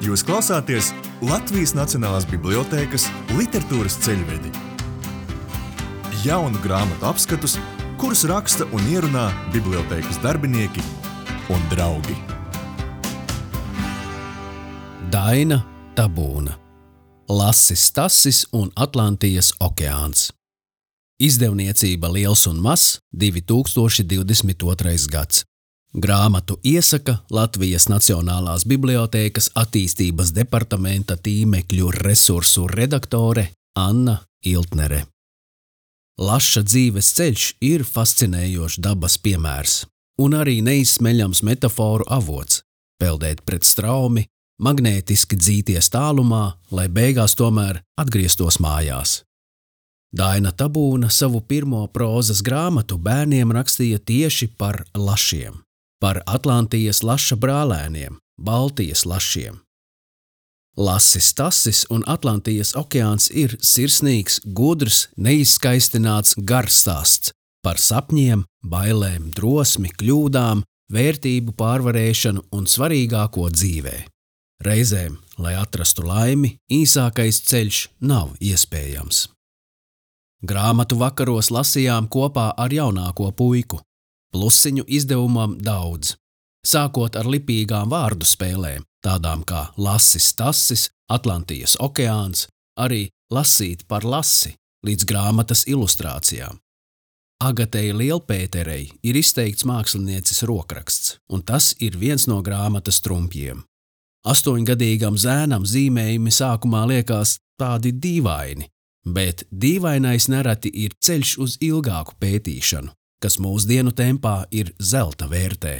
Jūs klausāties Latvijas Nacionālās bibliotēkas literatūras ceļvedi. Jaunu grāmatu apskatus, kurus raksta un ierunā bibliotēkas darbinieki un draugi. Daina Tabūna, Lassis Stassis un Atlantijas okeāns. Izdevniecība Liels un Mazs, 2022. gads. Grāmatu iesaka Latvijas Nacionālās bibliotēkas attīstības departamenta tīmekļu resursu redaktore Anna Iltnere. Laša dzīves ceļš ir fascinējošs dabas piemērs un arī neizsmeļams metaforu avots, peldēt pret straumi, magnētiski dzīties tālumā, lai beigās tomēr atgrieztos mājās. Daina Tabūna savu pirmo prozas grāmatu bērniem rakstīja tieši par lašiem, par Atlantijas laša brālēniem, Baltijas lašiem. Lassis Stassis un Atlantijas okeāns ir sirsnīgs, gudrs, neizskaistināts garstāsts par sapņiem, bailēm, drosmi, kļūdām, vērtību pārvarēšanu un svarīgāko dzīvē. Reizēm, lai atrastu laimi, īsākais ceļš nav iespējams. Grāmatu vakaros lasījām kopā ar jaunāko puiku. Plusiņu izdevumam daudz, sākot ar lipīgām vārdu spēlēm, tādām kā Lassis Stassis, Atlantijas okeāns, arī lasīt par lasi līdz grāmatas ilustrācijām. Agatei Lielpēterei ir izteikts mākslinieces rokraksts, un tas ir viens no grāmatas trumpjiem. 8-gadīgam zēnam zīmējumi sākumā liekas tādi dīvaini, bet dīvainais nereti ir ceļš uz ilgāku pētīšanu, kas mūsdienu tempā ir zelta vērtē.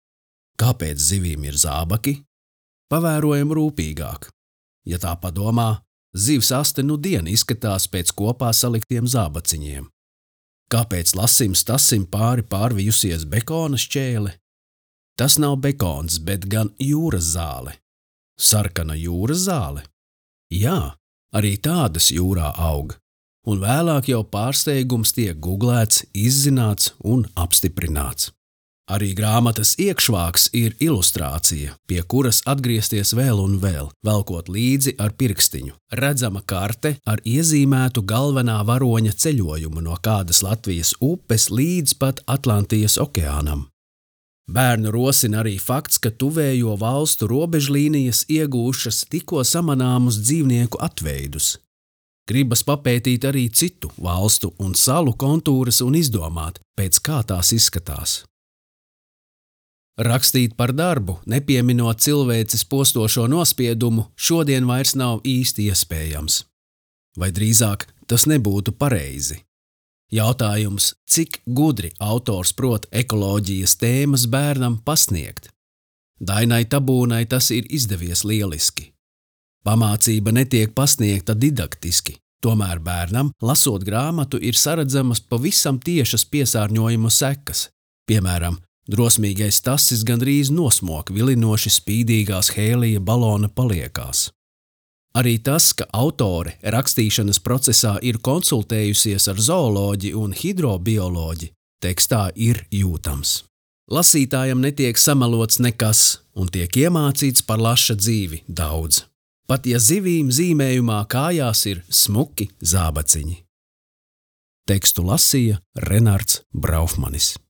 Kāpēc zivīm ir zābaki? Pavērojam rūpīgāk. Ja tā padomā, zivs aste nu dien izskatās pēc kopā saliktiem zābaciņiem. Kāpēc Lassim Stassim pārvijusies bekona šķēle? Tas nav bekons, bet gan jūras zāle. Sarkana jūras zāle? Jā, arī tādas jūrā aug. Un vēlāk jau pārsteigums tiek googlēts, izzināts un apstiprināts. Arī grāmatas iekšvāks ir ilustrācija, pie kuras atgriezties vēl un vēl, velkot līdzi ar pirkstiņu. Redzama karte ar iezīmētu galvenā varoņa ceļojumu no kādas Latvijas upes līdz pat Atlantijas okeānam. Bērnu rosina arī fakts, ka tuvējo valstu robežlīnijas iegūšas tikko samanāmus dzīvnieku atveidus. Gribas papētīt arī citu valstu un salu kontūras un izdomāt, pēc kā tās izskatās. Rakstīt par darbu, nepieminot cilvēces postošo nospiedumu, šodien vairs nav īsti iespējams. Vai drīzāk tas nebūtu pareizi? Jautājums, cik gudri autors prot ekoloģijas tēmas bērnam pasniegt? Dainai Tabūnai tas ir izdevies lieliski. Pamācība netiek pasniegta didaktiski, tomēr bērnam, lasot grāmatu, ir saredzamas pavisam tiešas piesārņojuma sekas. Piemēram, drosmīgais Stassis gandrīz nosmok vilinoši spīdīgās hēlija balona paliekās. Arī tas, ka autore rakstīšanas procesā ir konsultējusies ar zooloģi un hidrobioloģi, tekstā ir jūtams. Lasītājam netiek samelots nekas un tiek iemācīts par laša dzīvi daudz. Pat ja zivīm zīmējumā kājās ir smuki zābaciņi. Tekstu lasīja Renards Braufmanis.